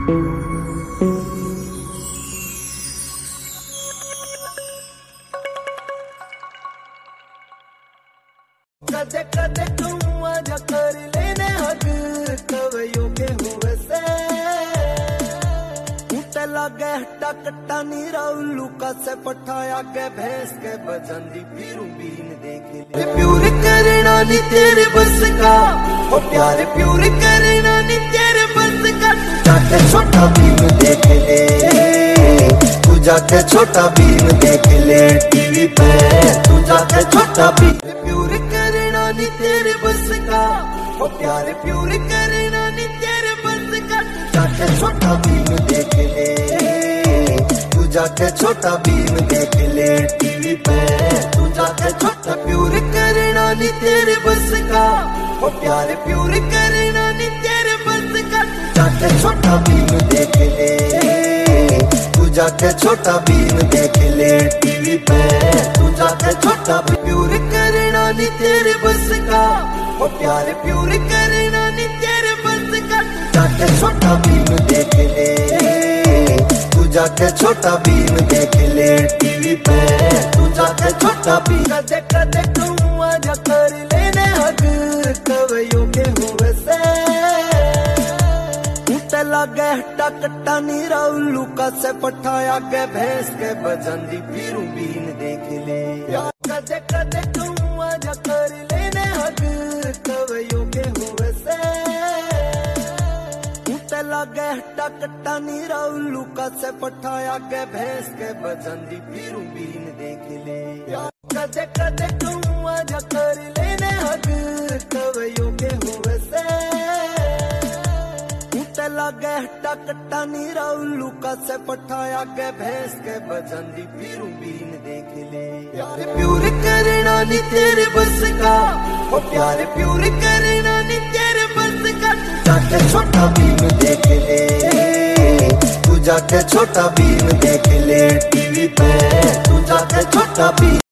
कदे कदे तू आजा कर लेने हक कवयों के हुए से उठे लगे टकटा नीरा उल्लू का से पठाया के भैंस के बजंदी फिरू बीन देख ले प्यूर करना नी तेरे बस का ओ प्यारे प्यूर करना नी तेरे बस का जाके छोटा बीन देख ले तू जाके छोटा बीन देख ले टीवी पे तू जाके छोटा बीन प्यूर नी तेरे बस का ओ प्यारे प्यूर करना नी तेरे बस का जाके छोटा भीम देख ले तू जाके छोटा भीम देख ले टीवी पे तू जाके छोटा प्यूर करना नी तेरे बस का ओ प्यारे प्यूर करना नी तेरे बस का जाके छोटा भीम देख ले तू जाके छोटा भीम देख ले टीवी पे तू जाके छोटा प्यूर करना नी तेरे बस का ओ प्यारे प्यूर करना नी तेरे बस का जाके छोटा भीम देख ले तू जाके छोटा भीम देख ले टीवी पे तू जाके छोटा भीम कदे कदे तू आजा कर लेने हक कवयों के हुए से उठे लगे टकटा नीरा उल्लू का से पठाया के भैंस के बजंदी फिरू बीन देख ले कदे कदे तू आजा कर लेने हक कवयों के हुए से उठे लगे टकटा नीरा उल्लू का से पठाया के भैंस के बजंदी फिरू बीन देख ले कदे कदे तू आजा कर लेने हक कवयों के हुए से उठे लगे टकटा नीरा उल्लू का से पठाया के भैंस के बजंदी फिरू बीन देख ले प्यूर करना नी तेरे बस का ओ प्यारे प्यूर करना नी तेरे बस का जाके छोटा भीम देख ले तू जाके छोटा भीम देख ले टीवी पे तू जाके छोटा भीम